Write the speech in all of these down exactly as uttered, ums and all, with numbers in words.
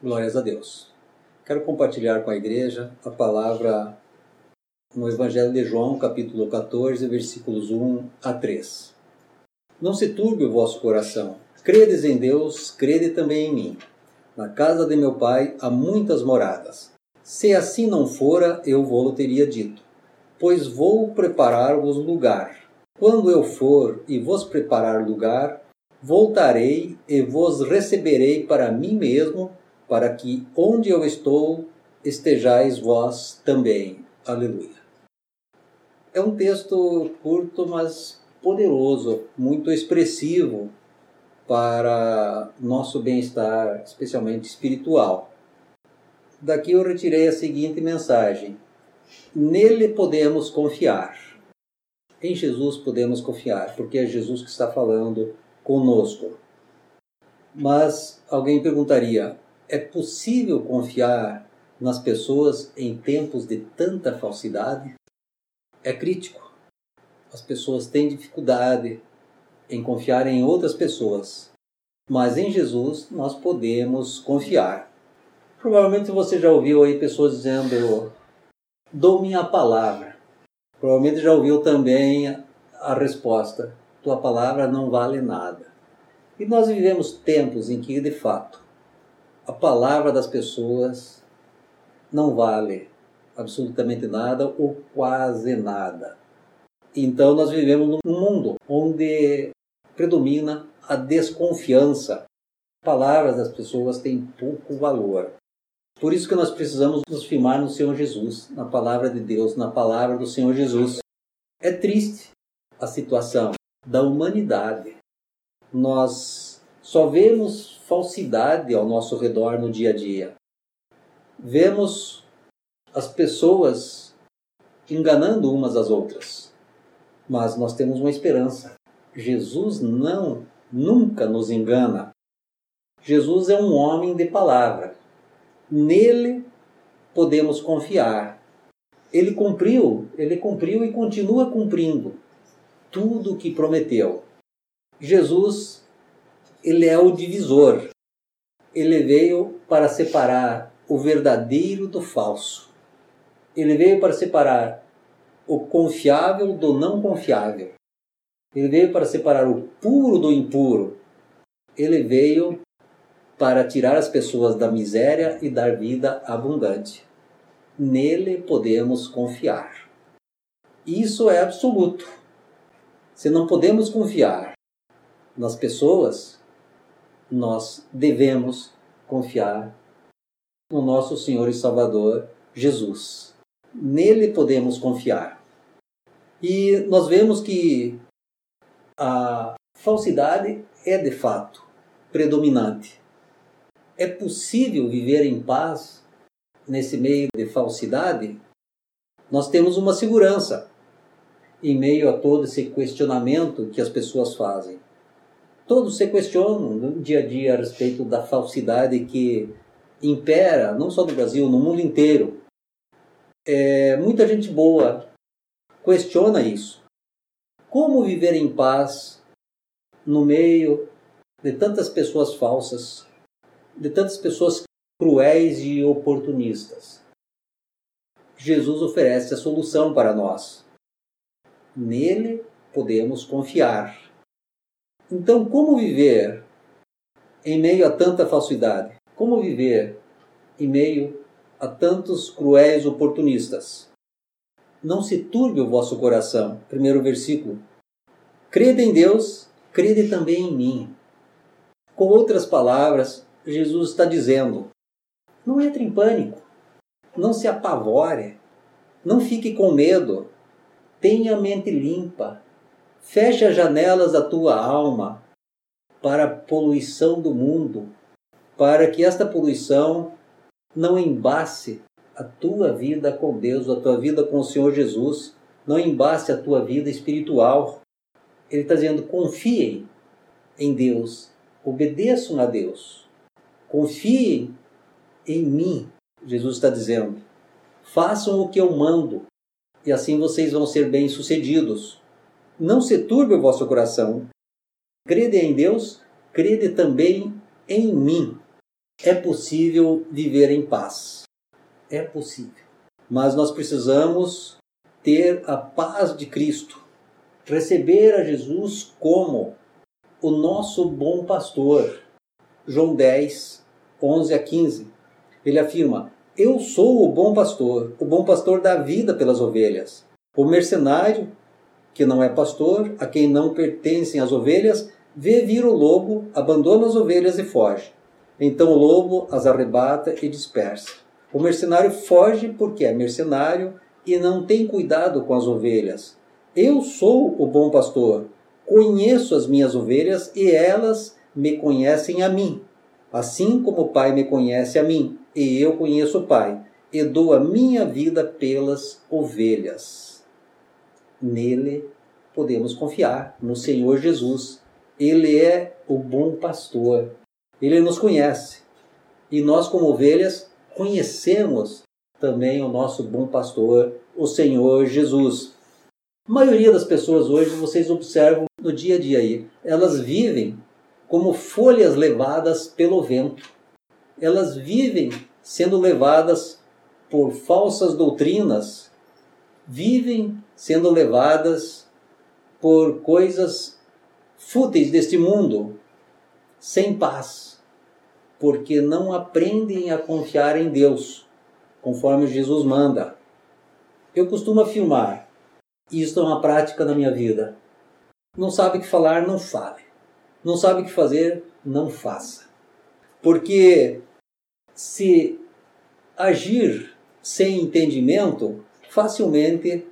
Glórias a Deus. Quero compartilhar com a igreja a palavra no Evangelho de João, capítulo quatorze, versículos um a três. Não se turbe o vosso coração. Credes em Deus, crede também em mim. Na casa de meu pai há muitas moradas. Se assim não fora, eu vou-lo teria dito. Pois vou preparar-vos lugar. Quando eu for e vos preparar lugar, voltarei e vos receberei para mim mesmo, para que onde eu estou, estejais vós também. Aleluia. É um texto curto, mas poderoso, muito expressivo para nosso bem-estar, especialmente espiritual. Daqui eu retirei a seguinte mensagem: nele podemos confiar. Em Jesus podemos confiar, porque é Jesus que está falando conosco. Mas alguém perguntaria: é possível confiar nas pessoas em tempos de tanta falsidade? É crítico. As pessoas têm dificuldade em confiar em outras pessoas, mas em Jesus nós podemos confiar. Provavelmente você já ouviu aí pessoas dizendo: dou minha palavra. Provavelmente já ouviu também a resposta: tua palavra não vale nada. E nós vivemos tempos em que, de fato, a palavra das pessoas não vale absolutamente nada ou quase nada. Então nós vivemos num mundo onde predomina a desconfiança. As palavras das pessoas têm pouco valor. Por isso que nós precisamos nos firmar no Senhor Jesus, na palavra de Deus, na palavra do Senhor Jesus. É triste a situação da humanidade. Nós só vemos falsidade ao nosso redor no dia a dia. Vemos as pessoas enganando umas às outras. Mas nós temos uma esperança. Jesus não, nunca nos engana. Jesus é um homem de palavra. Nele podemos confiar. Ele cumpriu, ele cumpriu e continua cumprindo tudo o que prometeu. Jesus, ele é o divisor. Ele veio para separar o verdadeiro do falso. Ele veio para separar o confiável do não confiável. Ele veio para separar o puro do impuro. Ele veio para tirar as pessoas da miséria e dar vida abundante. Nele podemos confiar. Isso é absoluto. Se não podemos confiar nas pessoas, nós devemos confiar no nosso Senhor e Salvador Jesus. Nele podemos confiar. E nós vemos que a falsidade é de fato predominante. É possível viver em paz nesse meio de falsidade? Nós temos uma segurança em meio a todo esse questionamento que as pessoas fazem. Todos se questionam no dia a dia a respeito da falsidade que impera, não só no Brasil, no mundo inteiro. É, muita gente boa questiona isso. Como viver em paz no meio de tantas pessoas falsas, de tantas pessoas cruéis e oportunistas? Jesus oferece a solução para nós. Nele podemos confiar. Então, como viver em meio a tanta falsidade? Como viver em meio a tantos cruéis oportunistas? Não se turbe o vosso coração. Primeiro versículo. Crede em Deus, crede também em mim. Com outras palavras, Jesus está dizendo: não entre em pânico, não se apavore, não fique com medo, tenha a mente limpa, feche as janelas da tua alma para a poluição do mundo, para que esta poluição não embace a tua vida com Deus, a tua vida com o Senhor Jesus, não embace a tua vida espiritual. Ele está dizendo: confiem em Deus, obedeçam a Deus, confiem em mim. Jesus está dizendo: façam o que eu mando, e assim vocês vão ser bem-sucedidos. Não se turbe o vosso coração. Crede em Deus, crede também em mim. É possível viver em paz. É possível. Mas nós precisamos ter a paz de Cristo. Receber a Jesus como o nosso bom pastor. João dez, onze a quinze. Ele afirma: eu sou o bom pastor, o bom pastor dá vida pelas ovelhas. O mercenário, que não é pastor, a quem não pertencem as ovelhas, vê vir o lobo, abandona as ovelhas e foge. Então o lobo as arrebata e dispersa. O mercenário foge porque é mercenário e não tem cuidado com as ovelhas. Eu sou o bom pastor, conheço as minhas ovelhas e elas me conhecem a mim. Assim como o Pai me conhece a mim, e eu conheço o Pai, e dou a minha vida pelas ovelhas. Nele podemos confiar, no Senhor Jesus. Ele é o bom pastor. Ele nos conhece. E nós, como ovelhas, conhecemos também o nosso bom pastor, o Senhor Jesus. A maioria das pessoas hoje, vocês observam no dia a dia aí, elas vivem como folhas levadas pelo vento. Elas vivem sendo levadas por falsas doutrinas, vivem sendo levadas por coisas fúteis deste mundo, sem paz, porque não aprendem a confiar em Deus, conforme Jesus manda. Eu costumo afirmar, e isso é uma prática na minha vida: não sabe o que falar, não fale. Não sabe o que fazer, não faça. Porque se agir sem entendimento, facilmente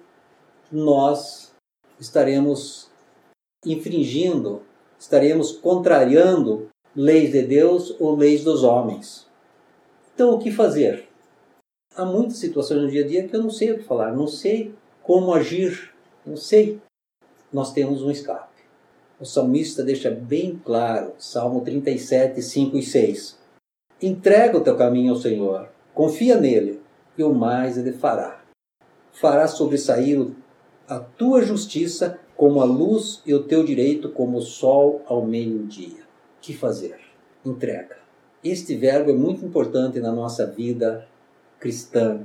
nós estaremos infringindo, estaremos contrariando leis de Deus ou leis dos homens. Então, o que fazer? Há muitas situações no dia a dia que eu não sei o que falar, não sei como agir, não sei. Nós temos um escape. O salmista deixa bem claro, Salmo trinta e sete, cinco e seis. Entrega o teu caminho ao Senhor, confia nele, e o mais ele fará. Fará sobressair a tua justiça como a luz e o teu direito como o sol ao meio-dia. O que fazer? Entrega. Este verbo é muito importante na nossa vida cristã.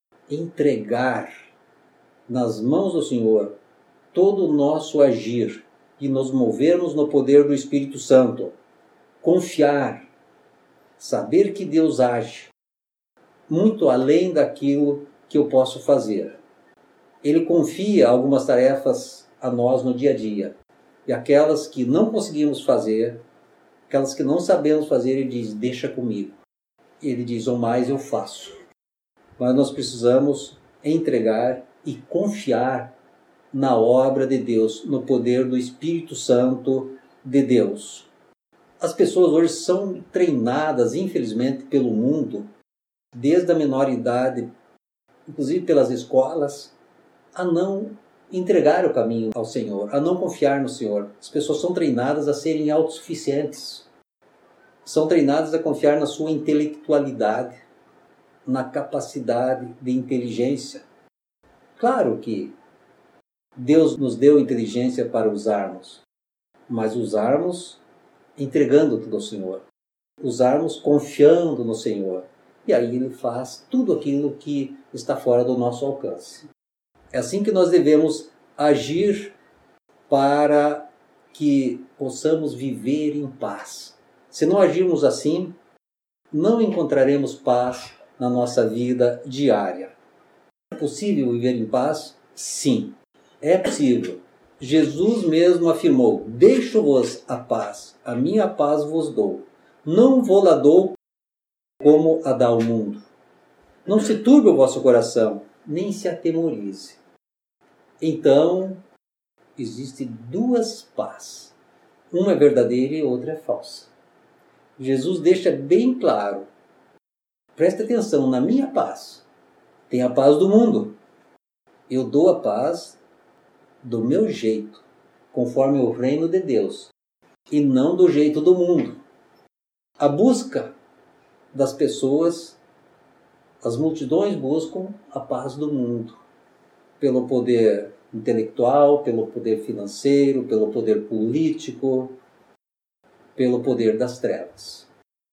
Entregar nas mãos do Senhor todo o nosso agir e nos movermos no poder do Espírito Santo. Confiar, saber que Deus age muito além daquilo que eu posso fazer. Ele confia algumas tarefas a nós no dia a dia. E aquelas que não conseguimos fazer, aquelas que não sabemos fazer, ele diz: deixa comigo. Ele diz: ou mais eu faço. Mas nós precisamos entregar e confiar na obra de Deus, no poder do Espírito Santo de Deus. As pessoas hoje são treinadas, infelizmente, pelo mundo, desde a menor idade, inclusive pelas escolas, a não entregar o caminho ao Senhor, a não confiar no Senhor. As pessoas são treinadas a serem autossuficientes. São treinadas a confiar na sua intelectualidade, na capacidade de inteligência. Claro que Deus nos deu inteligência para usarmos, mas usarmos entregando tudo ao Senhor, usarmos confiando no Senhor, e aí Ele faz tudo aquilo que está fora do nosso alcance. É assim que nós devemos agir para que possamos viver em paz. Se não agirmos assim, não encontraremos paz na nossa vida diária. É possível viver em paz? Sim. É possível. Jesus mesmo afirmou: deixo-vos a paz, a minha paz vos dou. Não vou lá dou como a dá o mundo. Não se turbe o vosso coração, nem se atemorize. Então, existem duas paz. Uma é verdadeira e outra é falsa. Jesus deixa bem claro: preste atenção, na minha paz tem a paz do mundo. Eu dou a paz do meu jeito, conforme o reino de Deus, e não do jeito do mundo. A busca das pessoas, as multidões buscam a paz do mundo, pelo poder intelectual, pelo poder financeiro, pelo poder político, pelo poder das trevas.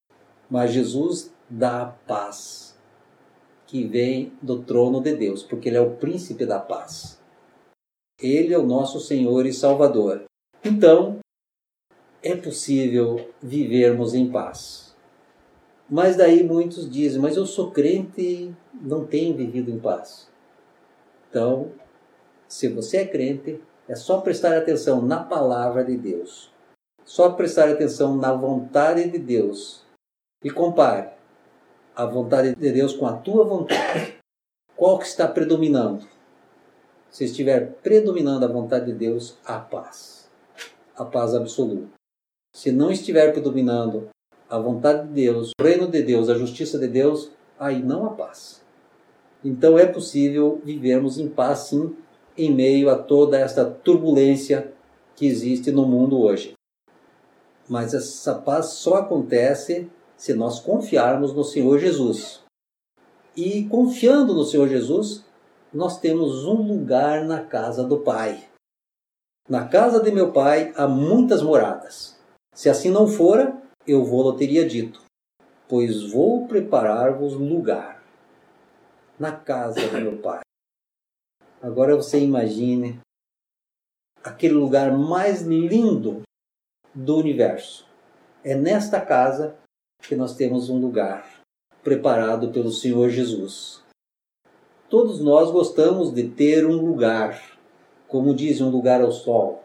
mas Jesus dá a paz que vem do trono de Deus, porque Ele é o príncipe da paz. Ele é o nosso Senhor e Salvador. Então, é possível vivermos em paz. Mas daí muitos dizem, mas eu sou crente e não tenho vivido em paz. Então, se você é crente, é só prestar atenção na palavra de Deus. Só prestar atenção na vontade de Deus. E compare a vontade de Deus com a tua vontade. Qual que está predominando? Se estiver predominando a vontade de Deus, há paz. A paz absoluta. Se não estiver predominando a vontade de Deus, o reino de Deus, a justiça de Deus, aí não há paz. Então é possível vivermos em paz, sim, em meio a toda esta turbulência que existe no mundo hoje. Mas essa paz só acontece se nós confiarmos no Senhor Jesus. E confiando no Senhor Jesus, nós temos um lugar na casa do Pai. Na casa de meu Pai há muitas moradas. Se assim não fora, eu vou-lo teria dito, pois vou preparar-vos lugar na casa do meu Pai. Agora você imagine aquele lugar mais lindo do universo. É nesta casa que nós temos um lugar preparado pelo Senhor Jesus. Todos nós gostamos de ter um lugar, como diz, um lugar ao sol.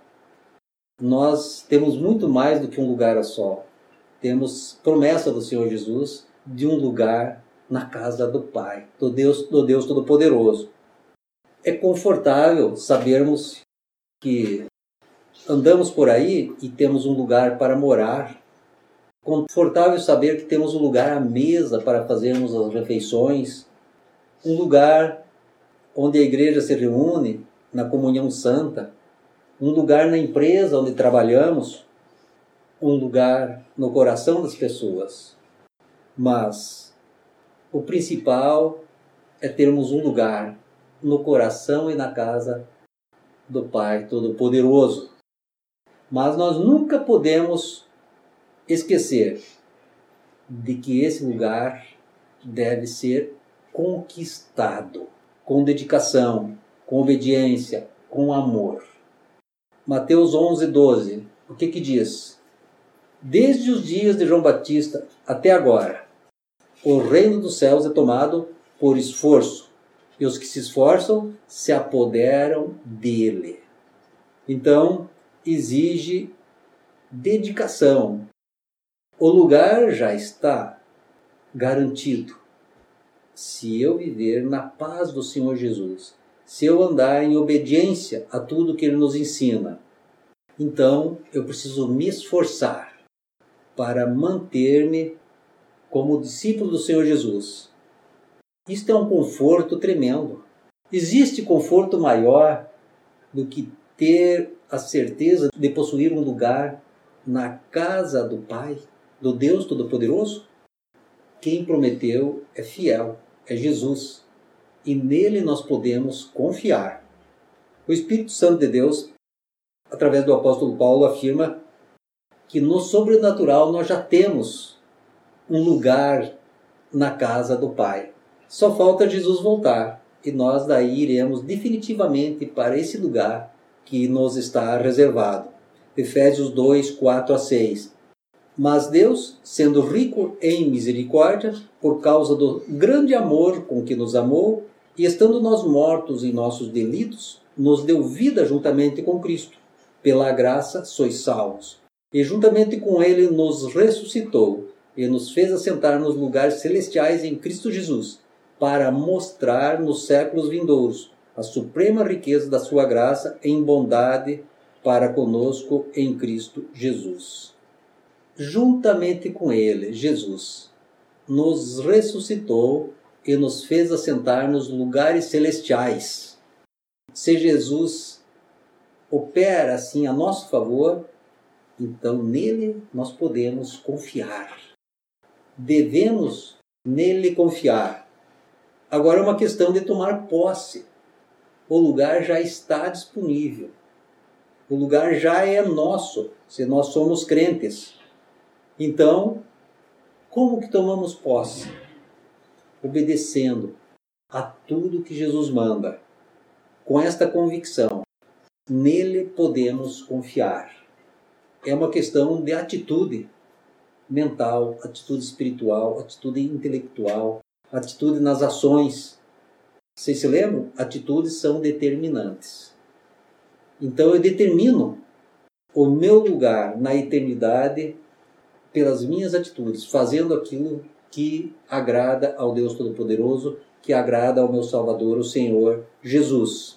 Nós temos muito mais do que um lugar ao sol. Temos promessa do Senhor Jesus de um lugar na casa do Pai, do Deus, do Deus Todo-Poderoso. É confortável sabermos que andamos por aí e temos um lugar para morar. Confortável saber que temos um lugar à mesa para fazermos as refeições. Um lugar onde a igreja se reúne na comunhão santa. Um lugar na empresa onde trabalhamos. Um lugar no coração das pessoas. Mas o principal é termos um lugar no coração e na casa do Pai Todo-Poderoso. Mas nós nunca podemos esquecer de que esse lugar deve ser conquistado com dedicação, com obediência, com amor. Mateus onze, doze, o que que diz? Desde os dias de João Batista até agora, o reino dos céus é tomado por esforço, e os que se esforçam se apoderam dele. Então, exige dedicação. O lugar já está garantido. Se eu viver na paz do Senhor Jesus, se eu andar em obediência a tudo que Ele nos ensina, então eu preciso me esforçar para manter-me como discípulo do Senhor Jesus. Isto é um conforto tremendo. Existe conforto maior do que ter a certeza de possuir um lugar na casa do Pai, do Deus Todo-Poderoso? Quem prometeu é fiel, é Jesus. E nele nós podemos confiar. O Espírito Santo de Deus, através do apóstolo Paulo, afirma que no sobrenatural nós já temos um lugar na casa do Pai. Só falta Jesus voltar e nós daí iremos definitivamente para esse lugar que nos está reservado. Efésios dois, quatro a seis. Mas Deus, sendo rico em misericórdia, por causa do grande amor com que nos amou, e estando nós mortos em nossos delitos, nos deu vida juntamente com Cristo. Pela graça sois salvos. E juntamente com Ele nos ressuscitou e nos fez assentar nos lugares celestiais em Cristo Jesus, para mostrar nos séculos vindouros a suprema riqueza da sua graça em bondade para conosco em Cristo Jesus. Juntamente com Ele, Jesus, nos ressuscitou e nos fez assentar nos lugares celestiais. Se Jesus opera assim a nosso favor, então nele nós podemos confiar. Devemos nele confiar. Agora é uma questão de tomar posse. O lugar já está disponível. O lugar já é nosso, se nós somos crentes. Então, Como que tomamos posse? Obedecendo a tudo que Jesus manda, com esta convicção: nele podemos confiar. É uma questão de atitude mental, atitude espiritual, atitude intelectual, atitude nas ações. Vocês se lembram? Atitudes são determinantes. Então eu determino o meu lugar na eternidade pelas minhas atitudes, fazendo aquilo que agrada ao Deus Todo-Poderoso, que agrada ao meu Salvador, o Senhor Jesus.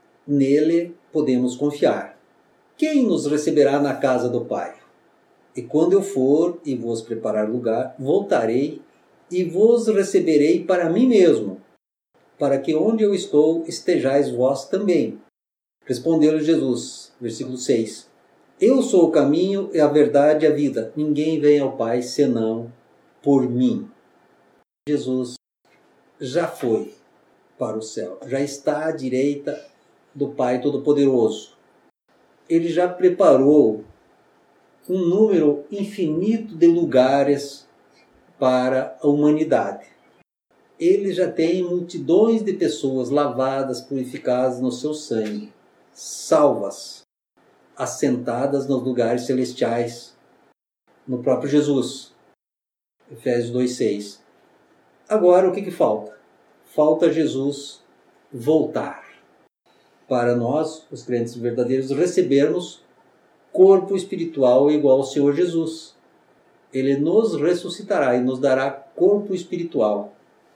Nele podemos confiar. Quem nos receberá na casa do Pai? E quando eu for e vos preparar lugar, voltarei e vos receberei para mim mesmo, para que onde eu estou estejais vós também. Respondeu-lhe Jesus, versículo seis. Eu sou o caminho e a verdade e a vida. Ninguém vem ao Pai senão por mim. Jesus já foi para o céu, já está à direita do Pai Todo-Poderoso. Ele já preparou um número infinito de lugares para a humanidade. Ele já tem multidões de pessoas lavadas, purificadas no seu sangue, salvas, assentadas nos lugares celestiais, no próprio Jesus. Efésios dois, seis. Agora o que, que falta? Falta Jesus voltar para nós, os crentes verdadeiros, recebermos corpo espiritual igual ao Senhor Jesus. Ele nos ressuscitará e nos dará corpo espiritual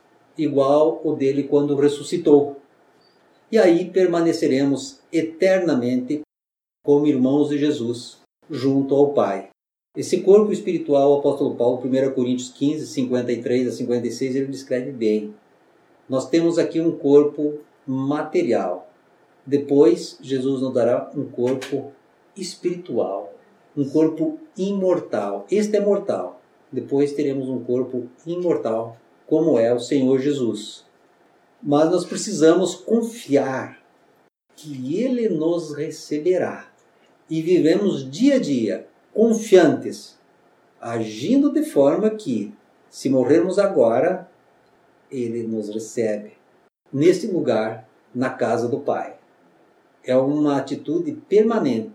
igual o dele quando ressuscitou. E aí permaneceremos eternamente como irmãos de Jesus, junto ao Pai. Esse corpo espiritual, o apóstolo Paulo, primeira Coríntios quinze, cinquenta e três a cinquenta e seis, ele descreve bem. Nós temos aqui um corpo material. Depois, Jesus nos dará um corpo espiritual, um corpo imortal. Este é mortal. Depois teremos um corpo imortal, como é o Senhor Jesus. Mas nós precisamos confiar que Ele nos receberá. E vivemos dia a dia confiantes, agindo de forma que, se morrermos agora, Ele nos recebe nesse lugar, na casa do Pai. É uma atitude permanente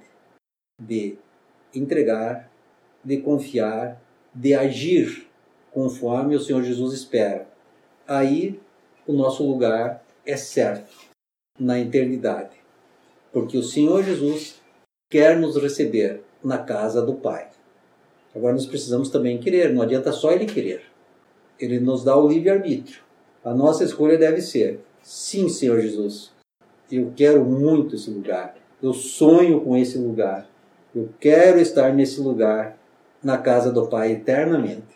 de entregar, de confiar, de agir conforme o Senhor Jesus espera. Aí o nosso lugar é certo na eternidade, porque o Senhor Jesus quer nos receber na casa do Pai. Agora nós precisamos também querer, não adianta só Ele querer. Ele nos dá o livre-arbítrio. A nossa escolha deve ser: sim, Senhor Jesus, eu quero muito esse lugar, eu sonho com esse lugar, eu quero estar nesse lugar, na casa do Pai eternamente.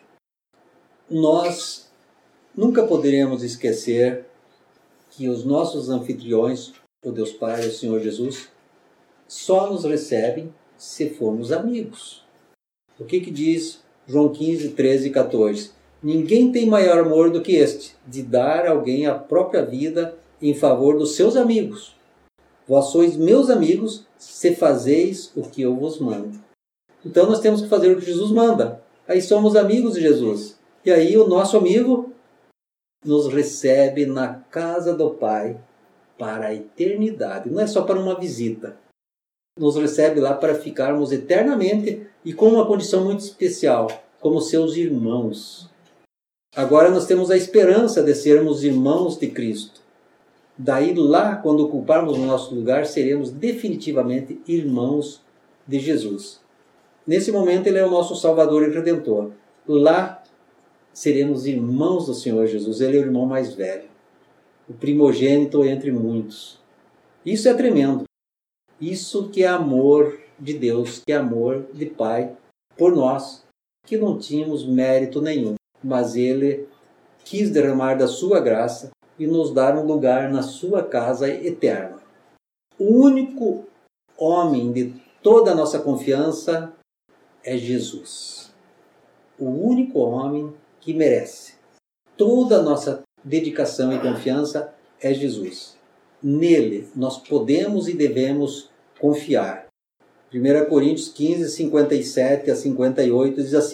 Nós nunca poderemos esquecer que os nossos anfitriões, o Deus Pai e o Senhor Jesus, só nos recebem se formos amigos. O que que diz João quinze, treze e quatorze? Ninguém tem maior amor do que este, de dar a alguém a própria vida em favor dos seus amigos. Vós sois meus amigos, se fazeis o que eu vos mando. Então nós temos que fazer o que Jesus manda. Aí somos amigos de Jesus. E aí o nosso amigo nos recebe na casa do Pai para a eternidade. Não é só para uma visita. Nos recebe lá para ficarmos eternamente e com uma condição muito especial, como seus irmãos. Agora nós temos a esperança de sermos irmãos de Cristo. Daí lá, quando ocuparmos o nosso lugar, seremos definitivamente irmãos de Jesus. Nesse momento Ele é o nosso Salvador e Redentor. Lá seremos irmãos do Senhor Jesus. Ele é o irmão mais velho, o primogênito entre muitos. Isso é tremendo. Isso que é amor de Deus, que é amor de Pai por nós, que não tínhamos mérito nenhum, mas Ele quis derramar da sua graça e nos dar um lugar na sua casa eterna. O único homem de toda a nossa confiança é Jesus. O único homem que merece toda a nossa dedicação e confiança é Jesus. Nele nós podemos e devemos confiar. primeira Coríntios quinze, cinquenta e sete a cinquenta e oito diz assim: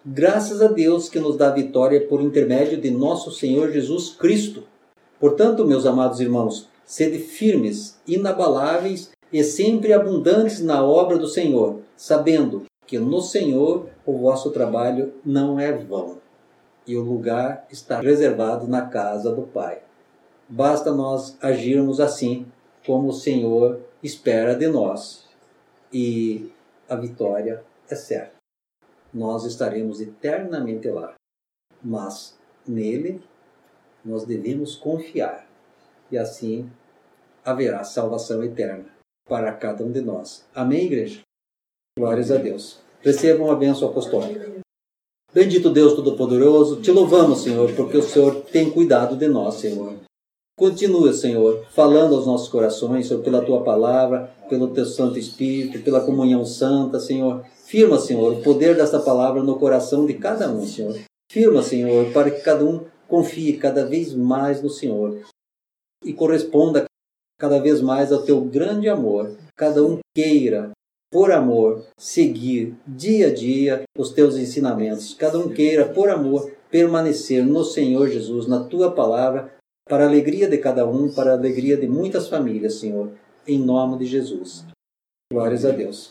Graças a Deus que nos dá vitória por intermédio de nosso Senhor Jesus Cristo. Portanto, meus amados irmãos, sede firmes, inabaláveis e sempre abundantes na obra do Senhor, sabendo que no Senhor o vosso trabalho não é vão, e o lugar está reservado na casa do Pai. Basta nós agirmos assim, como o Senhor espera de nós, e a vitória é certa. Nós estaremos eternamente lá, mas nele nós devemos confiar, e assim haverá salvação eterna para cada um de nós. Amém, igreja? Glórias a Deus. Recebam a bênção apostólica. Bendito Deus Todo-Poderoso, te louvamos, Senhor, porque o Senhor tem cuidado de nós, Senhor. Continua, Senhor, falando aos nossos corações, Senhor, pela Tua Palavra, pelo Teu Santo Espírito, pela comunhão santa, Senhor. Firma, Senhor, o poder desta palavra no coração de cada um, Senhor. Firma, Senhor, para que cada um confie cada vez mais no Senhor e corresponda cada vez mais ao Teu grande amor. Cada um queira, por amor, seguir dia a dia os Teus ensinamentos. Cada um queira, por amor, permanecer no Senhor Jesus, na Tua Palavra, para a alegria de cada um, para a alegria de muitas famílias, Senhor, em nome de Jesus. Glórias a Deus.